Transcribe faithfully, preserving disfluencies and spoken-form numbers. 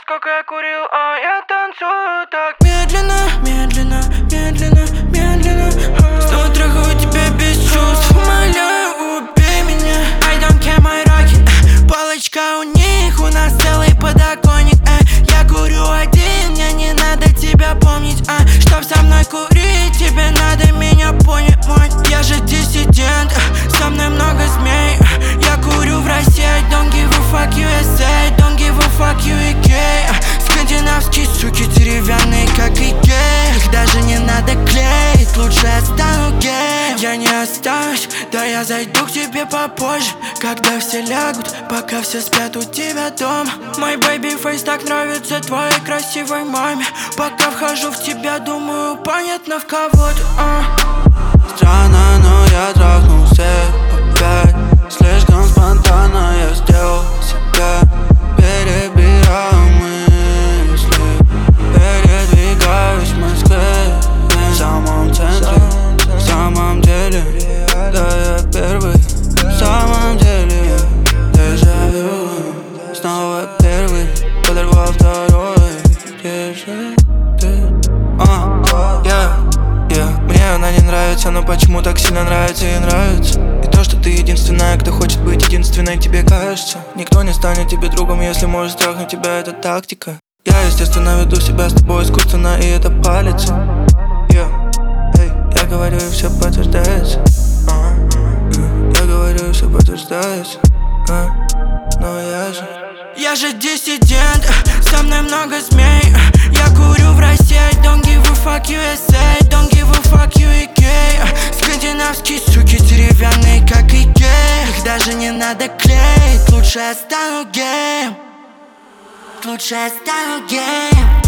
сколько я курил, а я танцую так медленно, медленно, медленно, медленно. Снова трахаю тебя без чувств, умоляю, убей меня. I don't care, my rocket. Палочка у них, у нас целый подоконник. Я курю один, мне не надо тебя помнить. Чтоб со мной курить, тебе надо меня понять. Я же диссидент, со мной много змей. Я курю в России, don't give a fuck ю эс эй, don't give a fuck ю кей. Скандинавские суки деревянные, как Икея. Их даже не надо клеить, лучше я стану геем. Я не останусь, да я зайду к тебе попозже, когда все лягут, пока все спят у тебя дома. Мой baby face так нравится твоей красивой маме. Пока вхожу в тебя, думаю, понятно в кого ты, а. Странно, но я трахнул всех опять. Слишком спонтанно я сделал себя. Перебираю мысли, передвигаюсь в Москве. В самом центре, в самом деле, да я первый. В самом деле, дежавю. Снова первый, подорвал второй. Где же ты? А, я, я. Мне она не нравится, но почему так сильно нравится и нравится. И то, что ты единственная, кто хочет быть единственной, тебе кажется. Никто не станет тебе другом, если может страхнуть тебя, это тактика. Я, естественно, веду себя с тобой искусственно, и это палится. Yeah. Hey. Я говорю, и все подтверждается. uh-huh. Я говорю, и все подтверждается. uh. Но я же Я же диссидент, со мной много змей. Я курю в России, don't give a fuck ю эс эй, don't give a fuck ю кей. Скандинавские суки деревянные, как Икея. Их даже не надо клеить, лучше я стану геем. Лучше я стану геем.